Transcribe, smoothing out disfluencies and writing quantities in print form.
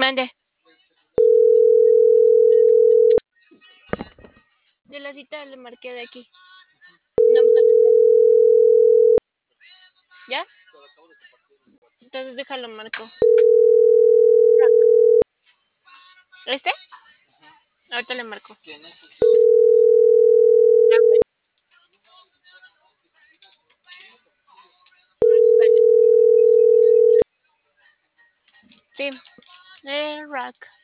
Mande. De la cita le marqué de aquí. No me contestó. ¿Ya? Entonces déjalo marco. ¿Este? Ahorita le marco. Sí, el rack.